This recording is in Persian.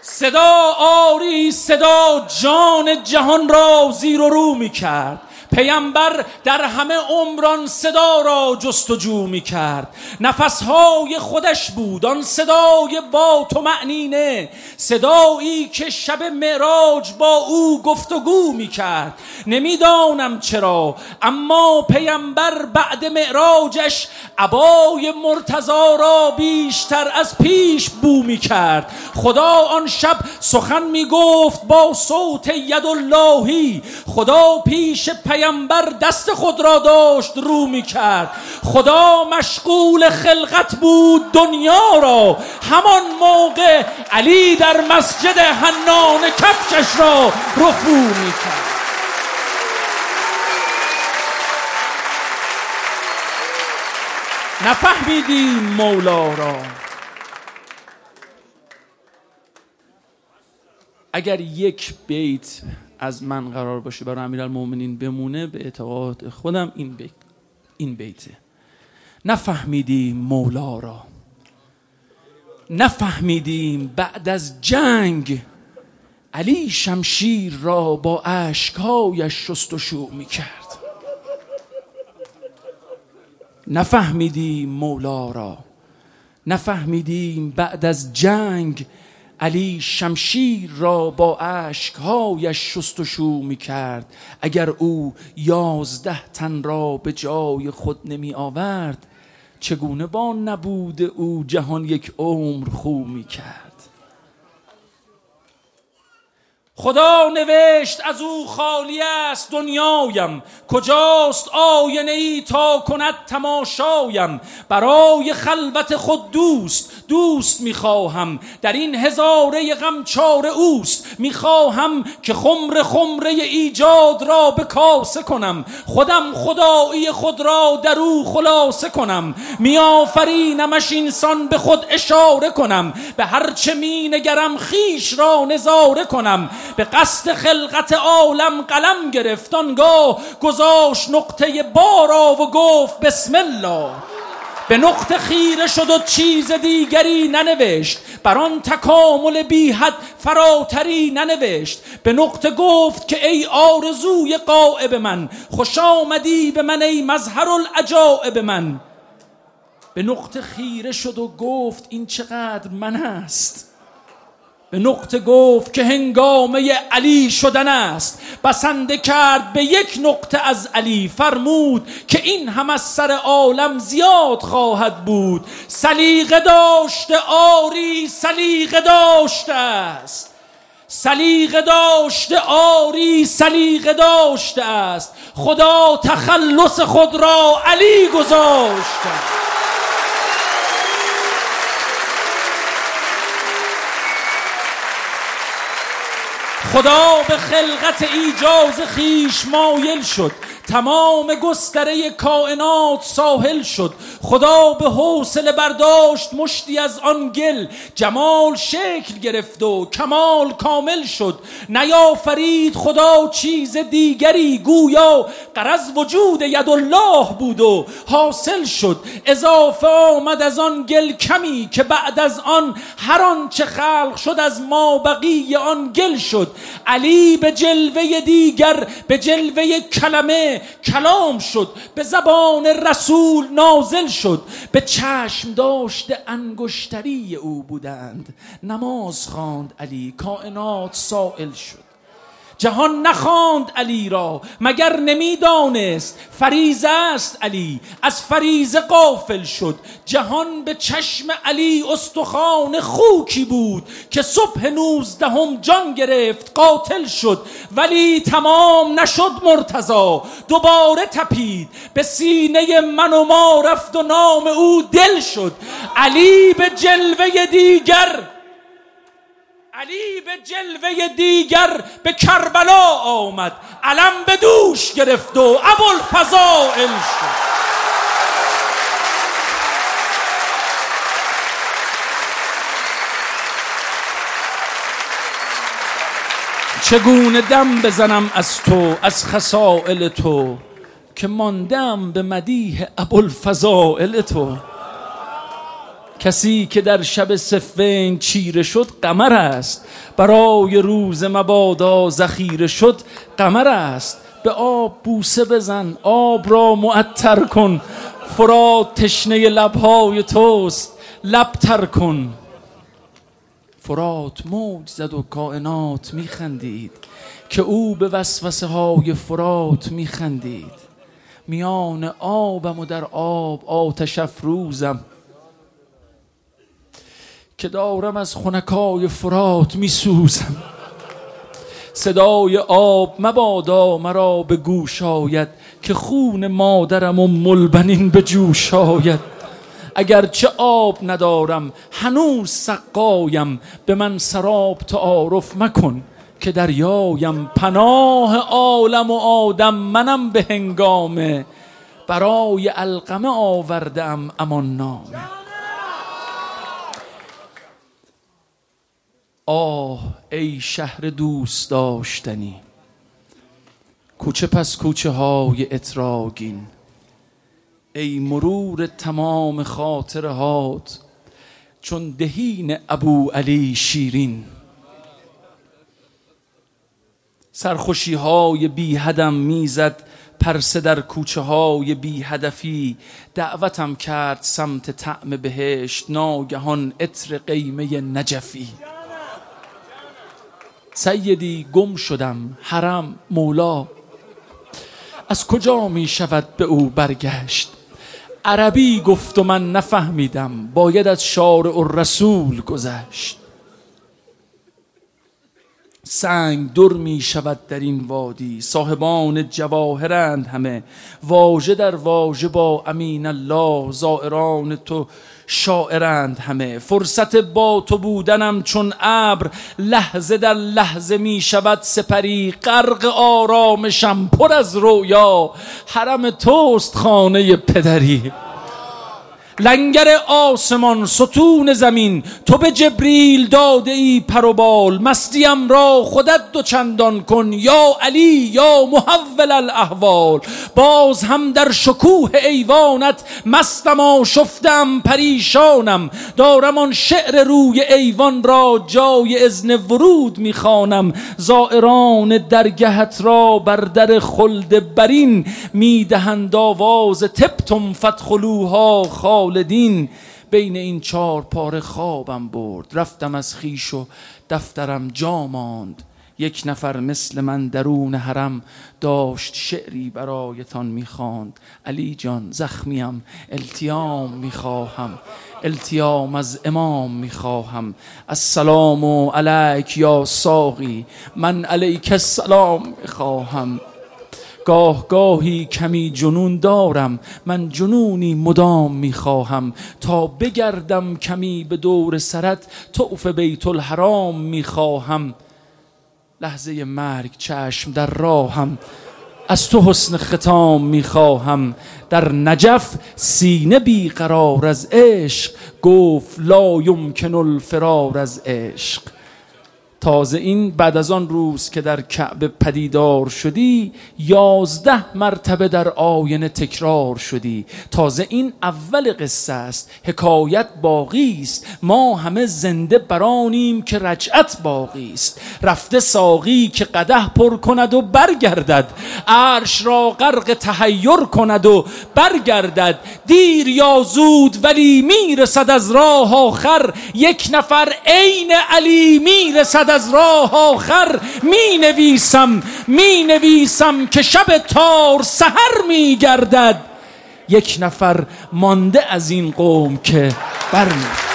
صدا آری صدا جان جهان را زیر و رو می کرد. پیامبر در همه عمران صدا را جستجو می کرد. نفسهای خودش بود آن صدای با طمأنینه، صدایی که شب معراج با او گفتگو می کرد. نمیدانم چرا اما پیامبر بعد معراجش عبای مرتضی را بیشتر از پیش بو می کرد. خدا آن شب سخن می گفت با صوت یداللهی. خدا پیش پیامبر دست خود را داشت رو می کرد. خدا مشغول خلقت بود دنیا را. همان موقع علی در مسجد حنان کفشش را رفو می کرد. نفهمیدیم مولا را. اگر یک بیت از من قرار باشه برای امیرالمومنین بمونه، به اعتقاد خودم این بیته: نفهمیدیم مولا را، نفهمیدیم بعد از جنگ علی شمشیر را با اشک‌هایش شستشو می‌کرد. نفهمیدیم مولا را، نفهمیدیم بعد از جنگ علی شمشیر را با اشک‌هایش شستشو می‌کرد. اگر او 11 تن را به جای خود نمی آورد، چگونه با نبود او جهان یک عمر خو می‌کرد. خدا نوشت از او خالی است دنیایم، کجاست آینه ای تا کند تماشایم. برای خلوت خود دوست میخواهم، در این هزاره غم چاره اوست. میخواهم که خمره ایجاد را به کاسه کنم، خودم خدایی خود را در او خلاصه کنم. میآفرینمش اینسان به خود اشاره کنم، به هرچه می نگرم خیش را نظاره کنم. به قصد خلقت عالم قلم گرفت، آنگاه گذاشت نقطه بارا و گفت بسم الله. به نقطه خیره شد و چیز دیگری ننوشت، بر آن تکامل بی حد فراتری ننوشت. به نقطه گفت که ای آرزوی غایب من، خوش آمدی به من ای مظهر العجایب من. به نقطه خیره شد و گفت این چقدر من است. به نقطه گفت که هنگامه علی شدن است. بسنده کرد به یک نقطه از علی، فرمود که این هم از سر عالم زیاد خواهد بود. سلیقه داشته آری سلیقه داشته است، سلیقه داشته آری سلیقه داشته است. خدا تخلص خود را علی گذاشته. خدا به خلقت ایجاز خیش مایل شد، تمام گستره کائنات ساحل شد. خدا به حوصله برداشت مشتی از آن گل، جمال شکل گرفت و کمال کامل شد. نیافرید خدا چیز دیگری، گویا غرض وجود یدالله بود و حاصل شد. اضافه آمد از آن گل کمی که بعد از آن هر آن چه خلق شد از ما بقی آن گل شد. علی به جلوه دیگر، به جلوه کلمه کلام شد، به زبان رسول نازل شد. به چشم داشته انگشتری او بودند، نماز خواند علی، کائنات سائل شد. جهان نخواند علی را مگر نمیدانست فریضه است علی، از فریضه غافل شد. جهان به چشم علی استخوان خوکی بود که صبح 19 جان گرفت قاتل شد. ولی تمام نشد مرتضی، دوباره تپید به سینه من و ما رفت و نام او دل شد. علی به جلوه دیگر، علی به جلوه دیگر به کربلا آمد، علم به دوش گرفت و ابوالفضائل شد. چگونه دم بزنم از تو، از خصائل تو، که ماندم به مدیح ابوالفضائل تو. کسی که در شب صفین چیره شد قمر است، برای روز مبادا ذخیره شد قمر است. به آب بوسه بزن آب را معطر کن، فرات تشنه لبهای توست لب تر کن. فرات موج زد و کائنات میخندید، که او به وسوسه های فرات میخندید. میان آبم و در آب آتش افروزم، که دارم از خنکای فرات میسوزم. صدای آب مبادا مرا به گوش آید، که خون مادرم و ملبنین به جوش آید. اگرچه آب ندارم هنوز سقایم، به من سراب تعارف مکن که دریایم. پناه عالم و آدم منم به هنگامه، برای علقمه آوردم امان نامه. آه ای شهر دوست داشتنی، کوچه پس کوچه های اتراگین. ای مرور تمام خاطرهات چون دهین ابو علی شیرین. سرخوشی های بی حدم میزد پرسه در کوچه های بی هدفی. دعوتم کرد سمت طعم بهشت، ناگهان عطر قیمه نجفی. سیدی گم شدم حرم مولا، از کجا می شود به او برگشت؟ عربی گفت و من نفهمیدم، باید از شارع الرسول گذشت. سنگ در می شود در این وادی، صاحبان جواهرند همه. واژه در واژه با امین الله، زائران تو شاعرند همه. فرصت با تو بودنم چون ابر، لحظه در لحظه می شود سپری. غرق آرامشم پر از رویا، حرم توست خانه پدری. لنگر آسمان ستون زمین، تو به جبریل داده ای پر و بال. مستیم را خودت دو چندان کن، یا علی یا محول الاحوال. باز هم در شکوه ایوانت مستم آشفتم پریشانم. دارم آن شعر روی ایوان را جای اذن ورود میخوانم. زائران درگهت را بر در خلد برین، میدهند آواز تبتم فادخلوها خالدین. بین این چار پاره خوابم برد، رفتم از خیش و دفترم جا ماند. یک نفر مثل من درون حرم داشت شعری برایتان میخواند. علی جان زخمیم التیام میخواهم، التیام از امام میخواهم. السلام علیک یا ساقی، من علیک السلام میخواهم. گاه گاهی کمی جنون دارم، من جنونی مدام میخواهم. تا بگردم کمی به دور سرت، طوف بیت الحرام میخواهم. لحظه مرگ چشم در راهم، از تو حسن ختام میخواهم. در نجف سینه بی قرار از عشق، گفت لا یمکن الفرار از عشق. تازه این بعد از آن روز که در کعبه پدیدار شدی، 11 مرتبه در آینه تکرار شدی. تازه این اول قصه است، حکایت باقی است. ما همه زنده برانیم که رجعت باقی است. رفته ساقی که قدح پر کند و برگردد، عرش را غرق تحیر کند و برگردد. دیر یا زود ولی میرسد از راه آخر، یک نفر عین علی میرسد از راه آخر. می نویسم که شب تار سحر می گردد، یک نفر مانده از این قوم که برمی